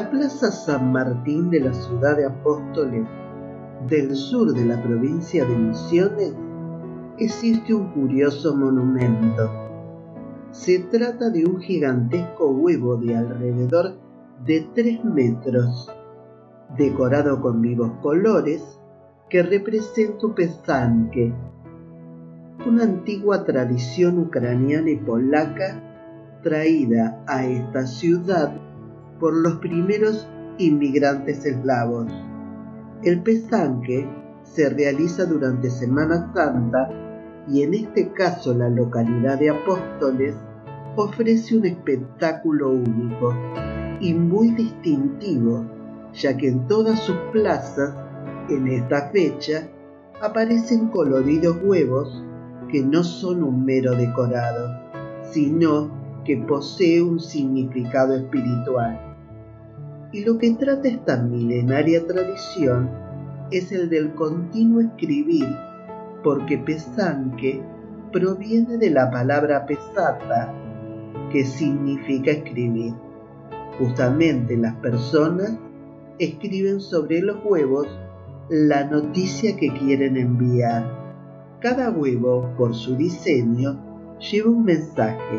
la Plaza San Martín de la ciudad de Apóstoles, del sur de la provincia de Misiones, existe un curioso monumento. Se trata de un gigantesco huevo de alrededor de 3 metros, decorado con vivos colores, que representa un pesanque, una antigua tradición ucraniana y polaca traída a esta ciudad por los primeros inmigrantes eslavos. El pesanque se realiza durante Semana Santa y en este caso la localidad de Apóstoles ofrece un espectáculo único y muy distintivo, ya que en todas sus plazas, en esta fecha, aparecen coloridos huevos que no son un mero decorado, sino que posee un significado espiritual. Y lo que trata esta milenaria tradición es el del continuo escribir, porque pesanque proviene de la palabra pesata, que significa escribir. Justamente las personas escriben sobre los huevos la noticia que quieren enviar. Cada huevo, por su diseño, lleva un mensaje,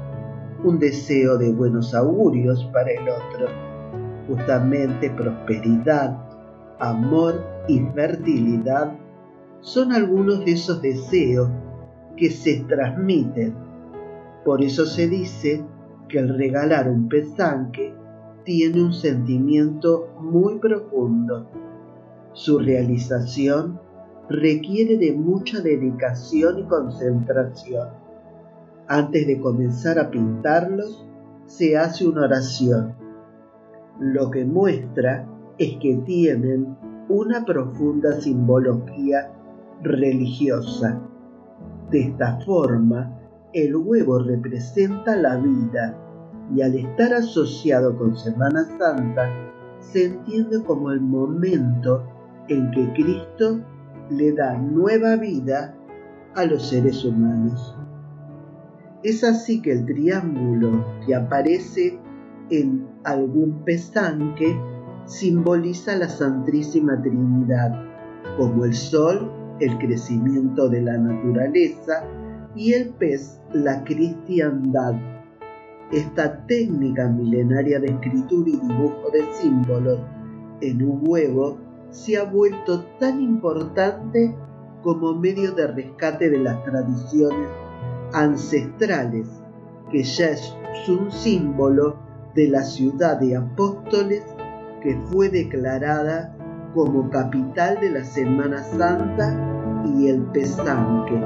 un deseo de buenos augurios para el otro. Justamente prosperidad, amor y fertilidad son algunos de esos deseos que se transmiten. Por eso se dice que el regalar un pesanque tiene un sentimiento muy profundo. Su realización requiere de mucha dedicación y concentración. Antes de comenzar a pintarlos, se hace una oración. Lo que muestra es que tienen una profunda simbología religiosa. De esta forma, el huevo representa la vida y al estar asociado con Semana Santa, se entiende como el momento en que Cristo le da nueva vida a los seres humanos. Es así que el triángulo que aparece en algún pesanque simboliza la Santísima Trinidad, como el sol, el crecimiento de la naturaleza, y el pez, la cristiandad. Esta técnica milenaria de escritura y dibujo de símbolos en un huevo se ha vuelto tan importante como medio de rescate de las tradiciones ancestrales, que ya es un símbolo de la ciudad de Apóstoles, que fue declarada como capital de la Semana Santa y el pesanque.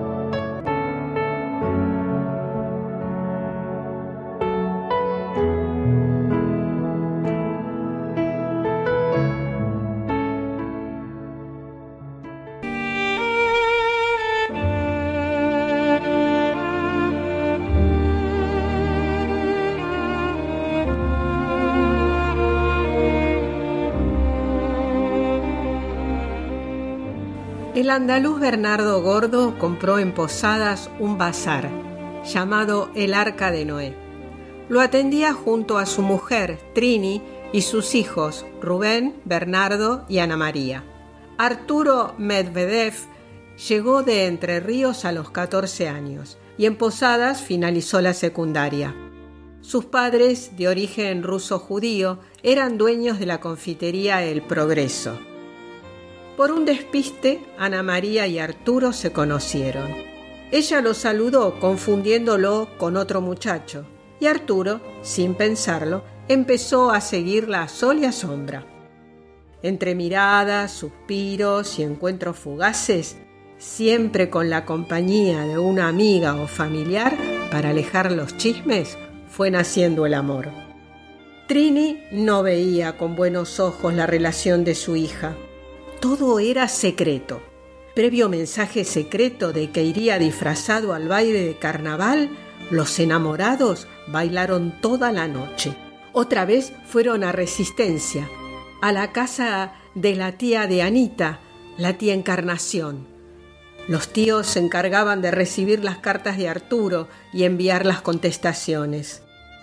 El andaluz Bernardo Gordo compró en Posadas un bazar llamado el Arca de Noé. Lo atendía junto a su mujer, Trini, y sus hijos, Rubén, Bernardo y Ana María. Arturo Medvedev llegó de Entre Ríos a los 14 años y en Posadas finalizó la secundaria. Sus padres, de origen ruso-judío, eran dueños de la confitería El Progreso. Por un despiste, Ana María y Arturo se conocieron. Ella lo saludó confundiéndolo con otro muchacho, y Arturo, sin pensarlo, empezó a seguirla a sol y a sombra. Entre miradas, suspiros y encuentros fugaces, siempre con la compañía de una amiga o familiar para alejar los chismes, fue naciendo el amor. Trini no veía con buenos ojos la relación de su hija. Todo era secreto. Previo mensaje secreto de que iría disfrazado al baile de carnaval, los enamorados bailaron toda la noche. Otra vez fueron a Resistencia, a la casa de la tía de Anita, la tía Encarnación. Los tíos se encargaban de recibir las cartas de Arturo y enviar las contestaciones.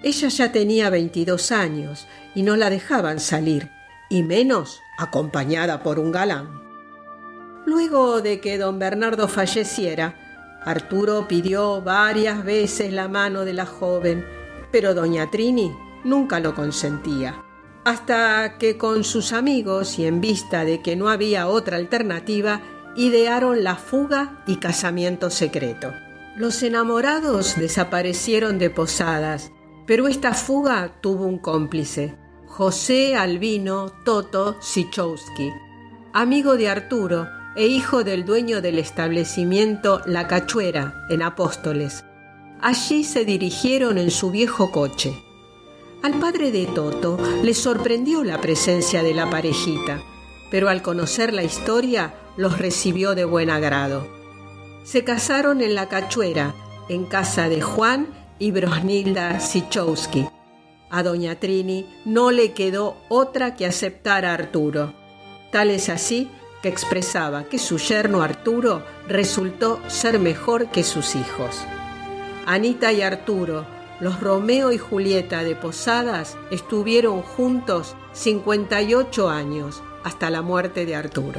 Ella ya tenía 22 años y no la dejaban salir, y menos acompañada por un galán. Luego de que don Bernardo falleciera, Arturo pidió varias veces la mano de la joven, pero doña Trini nunca lo consentía, hasta que con sus amigos y en vista de que no había otra alternativa, idearon la fuga y casamiento secreto. Los enamorados desaparecieron de Posadas, pero esta fuga tuvo un cómplice, José Albino Toto Sichowski, amigo de Arturo e hijo del dueño del establecimiento La Cachuera en Apóstoles. Allí se dirigieron en su viejo coche. Al padre de Toto le sorprendió la presencia de la parejita, pero al conocer la historia los recibió de buen agrado. Se casaron en La Cachuera, en casa de Juan y Brosnilda Sichowski. A doña Trini no le quedó otra que aceptar a Arturo. Tal es así que expresaba que su yerno Arturo resultó ser mejor que sus hijos. Anita y Arturo, los Romeo y Julieta de Posadas, estuvieron juntos 58 años, hasta la muerte de Arturo.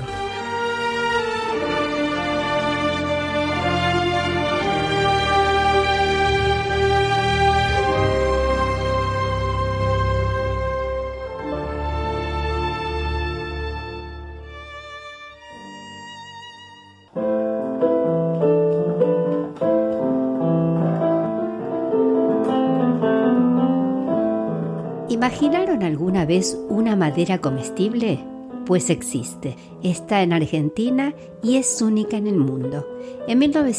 ¿Imaginaron alguna vez una madera comestible? Pues existe. Está en Argentina y es única en el mundo. En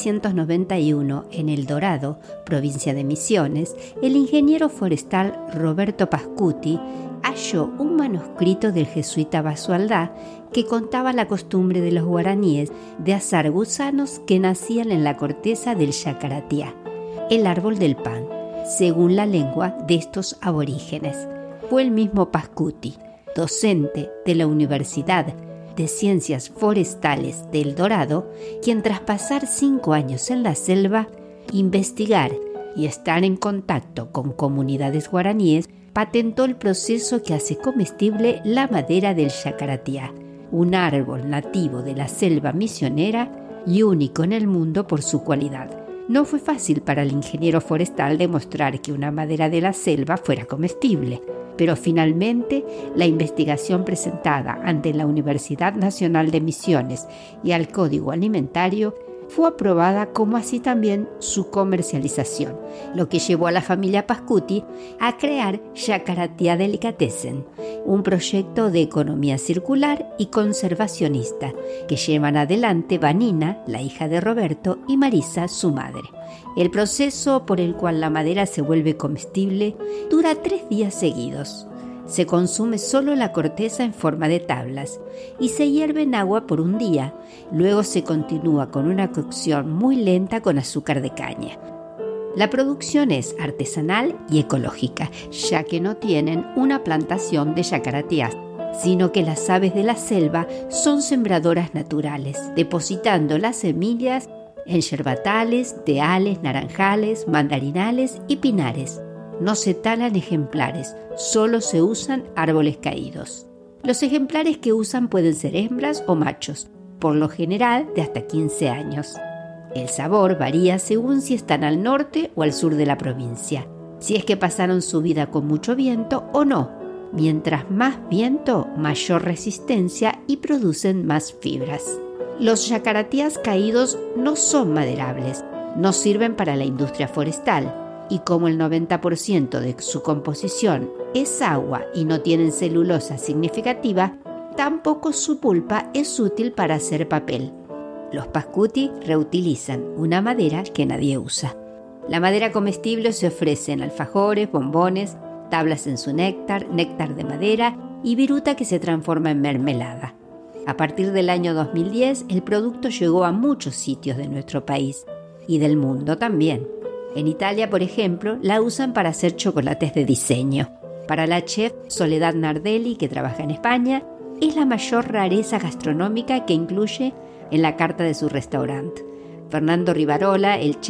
1991, en El Dorado, provincia de Misiones, el ingeniero forestal Roberto Pascuti halló un manuscrito del jesuita Basualdá que contaba la costumbre de los guaraníes de asar gusanos que nacían en la corteza del yacaratiá, el árbol del pan, según la lengua de estos aborígenes. Fue el mismo Pascuti, docente de la Universidad de Ciencias Forestales de El Dorado, quien tras pasar 5 años en la selva, investigar y estar en contacto con comunidades guaraníes, patentó el proceso que hace comestible la madera del yacaratiá, un árbol nativo de la selva misionera y único en el mundo por su cualidad. No fue fácil para el ingeniero forestal demostrar que una madera de la selva fuera comestible, pero finalmente la investigación presentada ante la Universidad Nacional de Misiones y al Código Alimentario fue aprobada, como así también su comercialización, lo que llevó a la familia Pascuti a crear Yacaratiá Delicatessen, un proyecto de economía circular y conservacionista que llevan adelante Vanina, la hija de Roberto, y Marisa, su madre. El proceso por el cual la madera se vuelve comestible dura 3 días seguidos. Se consume solo la corteza en forma de tablas y se hierve en agua por un día. Luego se continúa con una cocción muy lenta con azúcar de caña. La producción es artesanal y ecológica, ya que no tienen una plantación de yacaratiás, sino que las aves de la selva son sembradoras naturales, depositando las semillas en yerbatales, teales, naranjales, mandarinales y pinares. No se talan ejemplares, solo se usan árboles caídos. Los ejemplares que usan pueden ser hembras o machos, por lo general de hasta 15 años. El sabor varía según si están al norte o al sur de la provincia, si es que pasaron su vida con mucho viento o no. Mientras más viento, mayor resistencia y producen más fibras. Los yacaratías caídos no son maderables, no sirven para la industria forestal, y como el 90% de su composición es agua y no tienen celulosa significativa, tampoco su pulpa es útil para hacer papel. Los Pascuti reutilizan una madera que nadie usa. La madera comestible se ofrece en alfajores, bombones, tablas en su néctar, néctar de madera y viruta que se transforma en mermelada. A partir del año 2010, el producto llegó a muchos sitios de nuestro país y del mundo también. En Italia, por ejemplo, la usan para hacer chocolates de diseño. Para la chef Soledad Nardelli, que trabaja en España, es la mayor rareza gastronómica que incluye en la carta de su restaurante. Fernando Rivarola, el chef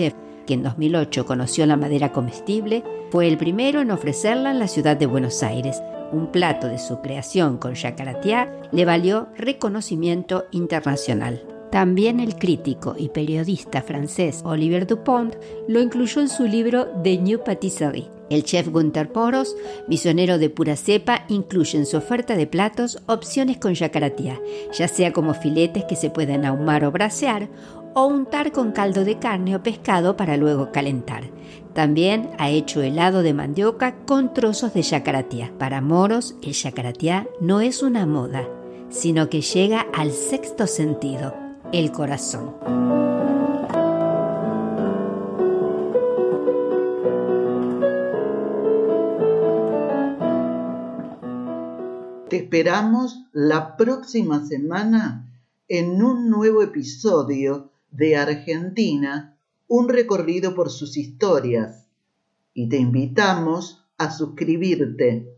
que en 2008 conoció la madera comestible, fue el primero en ofrecerla en la ciudad de Buenos Aires. Un plato de su creación con Chacaratiá le valió reconocimiento internacional. También el crítico y periodista francés Olivier Dupont lo incluyó en su libro The New Patisserie. El chef Gunther Poros, misionero de pura cepa, incluye en su oferta de platos opciones con Chacaratiá, ya sea como filetes que se pueden ahumar o brasear, o untar con caldo de carne o pescado para luego calentar. También ha hecho helado de mandioca con trozos de Chacaratiá. Para Moros, el Chacaratiá no es una moda, sino que llega al sexto sentido, el corazón. Te esperamos la próxima semana en un nuevo episodio de Argentina, un recorrido por sus historias. Y te invitamos a suscribirte